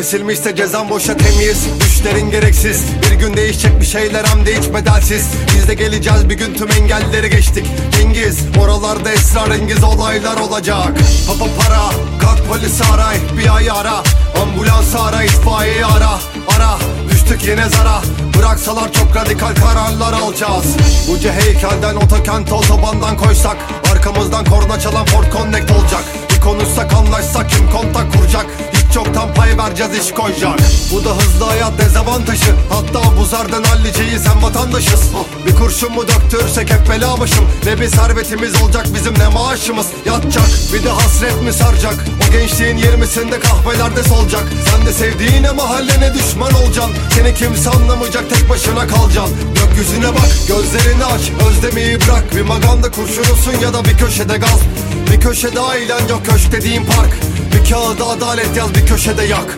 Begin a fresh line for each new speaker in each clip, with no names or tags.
Kesilmişse cezan boşa temiz, düşlerin gereksiz. Bir gün değişecek bir şeyler hem de hiç bedelsiz. Biz de geleceğiz bir gün, tüm engelleri geçtik. Cengiz, oralarda esrarengiz olaylar olacak. Papa para, kalk polisi ara, FBI'yi ara, ambulansı ara, itfaiyeyi ara. Düştük yine zara, bıraksalar çok radikal kararlar alacağız. Ucu heykelden otokent otobandan koysak, arkamızdan korna çalan Ford Connect olacak. Bir konuşsak anlaşsak kim kontak kuracak? Hiç çoktan pay vereceğiz, iş koyacak. Bu da hızlı hayat dezavantajı, hatta bu zardan halliceyiz hem vatandaşız. Bir kurşun mu döktürsek hep bela başım. Ne bir servetimiz olacak bizim ne maaşımız yatacak. Bir de hasret mi saracak? O gençliğin 20'sinde kahvelerde solacak. Sen de sevdiğine mahallene düşman olacaksın. Seni kimse anlamayacak, tek başına kalacaksın. Gökyüzüne bak, gözlerini aç, özlemeyi bırak. Bir maganda kurşunusun ya da bir köşede gaz. Bir köşede ailen yok, köşk dediğin park. Bir kağıda adalet yaz, bir köşede yak.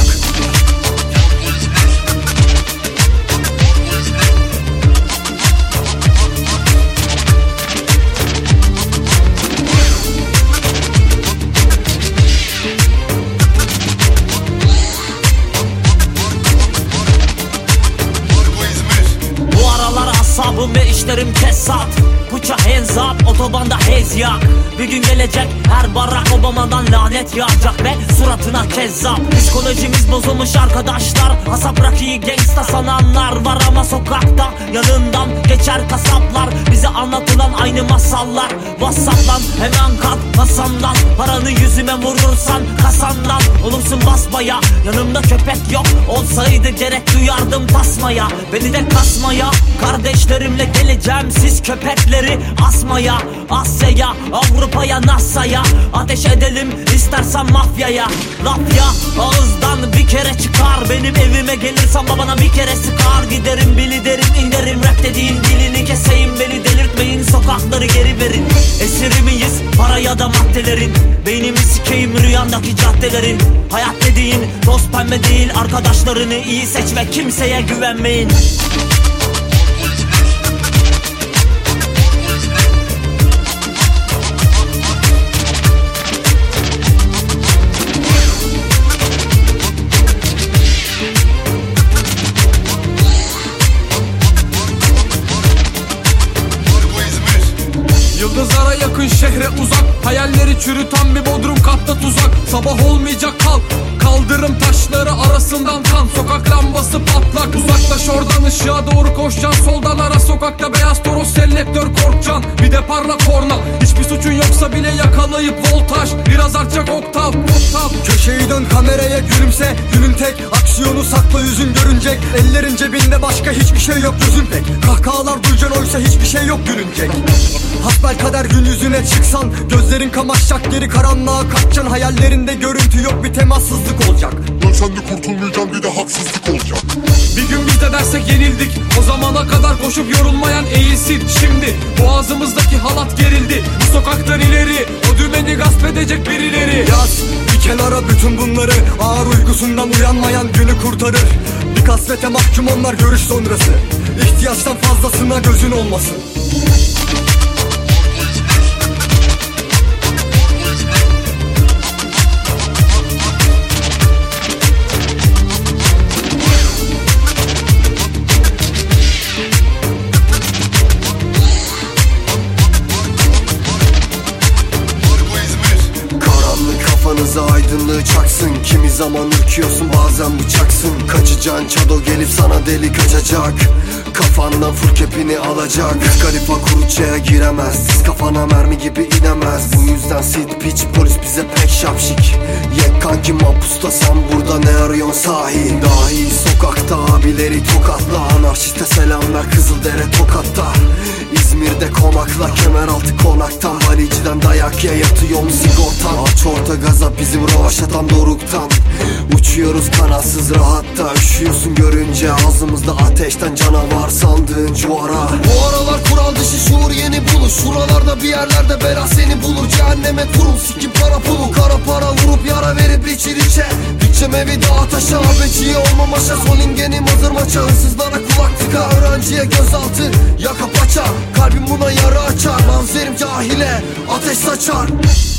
Bu aralar asabım ve işlerim kesat. Put your hands up, otobanda haze yak. Bir gün gelecek her Barack Obama'dan lanet yağacak ve suratına kezzap. Psikolojimiz bozulmuş arkadaşlar, asap rakiyi gangsta sananlar var ama sokakta yanından geçer kasaplar. Bize anlatılan aynı masallar. WhatsApp'tan hemen kalk masamdan, paranı yüzüme vurursan kasandan olursun basbaya. Yanımda köpek yok olsaydı gerek duyardım tasmaya. Beni de kasmaya, kardeşlerimle geleceğim siz köpekleri asmaya. Asya'ya, Avrupa'ya, NASA'ya ateş edelim istersen mafyaya. Laf ya ağızdan bir kere çıkar, benim evime gelirsen babana bir kere sıkar. Giderim bili derin inerim, rap dediğin dilini keseyim, beni delirtmeyin, sokakları geri verin. Esiri miyiz para ya da maddelerin? Beynimi sikeyim rüyandaki caddelerin. Hayat dediğin toz pembe değil, arkadaşlarını iyi seç ve kimseye güvenmeyin.
Yıldızlara yakın şehre uzak, hayalleri çürüten bir bodrum katta tuzak. Sabah olmayacak kalk, kaldırım taşları arasından kan. Sokak lambası patlak, uzaklaş oradan, ışığa doğru koşacaksın. Soldan ara sokakta beyaz toros selektör korkacaksın. Bir de parla korna, hiçbir suçun yoksa bile yakalayıp voltaj. Biraz artacak oktav.
Köşeyi dön, kameraya gülümse, günün tek aksiyonu sakla, yüzün görünecek. Ellerin cebinde, başka hiçbir şey yok, gözün pek. Kahkahalar duyacaksın, oysa hiçbir şey yok gülünecek. Hasbelkader gün yüzüne çıksan, gözlerin kamaşacak, geri karanlığa kaçacaksın. Hayallerinde görüntü yok, bir temassızlık olacak.
Dönsen de kurtulmayacaksın, bir de haksızlık olacak.
Bir gün biz de dersek yenildik, o zamana kadar koşup yorulmayan eğilsin. Şimdi boğazımızdaki halat gerildi, bu sokaktan ileri o dümeni gasp edecek birileri.
Yaz bir kenara bütün bunları, ağır uykusundan uyanmayan günü kurtarır. Bir kasvete mahkum onlar görüş sonrası, ihtiyaçtan fazlasına gözün olmasın. Kafanıza aydınlığı çaksın. Kimi zaman ürküyorsun, bazen bıçaksın. Kaçacaksın, çado gelip sana delik açacak. Kafandan full kepini alacak. Kız Khalifa kuruçaya giremez, diz kafana mermi gibi inemez. Bu yüzden sit piç, polis bize pek şapşik. Yek kanki mapusta, sen burada ne arıyorsun sahi? Dahi sokakta abileri tokatla, anarşiste selam ver Kızıldere Tokat'ta. İzmir'de konakla, kemeraltı konaktan. Baliciden dayak ye, yatıyorum sigortan. Aç orta gaza bizim rovaşatan doruktan. Uçuyoruz kanatsız rahatta. Üşüyorsun görünce ağzımızda ateşten canavar sandığın cuvara. Bu aralar kural dışı şuur yeni buluş. Şuralarda bir yerlerde bela seni bulur. Cehenneme kurul sikim para pulu. Kara para vurup yara verip içir içe. Gideceğim evi dağa taşa, haberciye olmamaşa. Solingenim hazır maça, hırsızlara kulak tıka. Öğrenciye gözaltı yaka paça, kalbim buna yara açar. Manzerim cahile ateş saçar.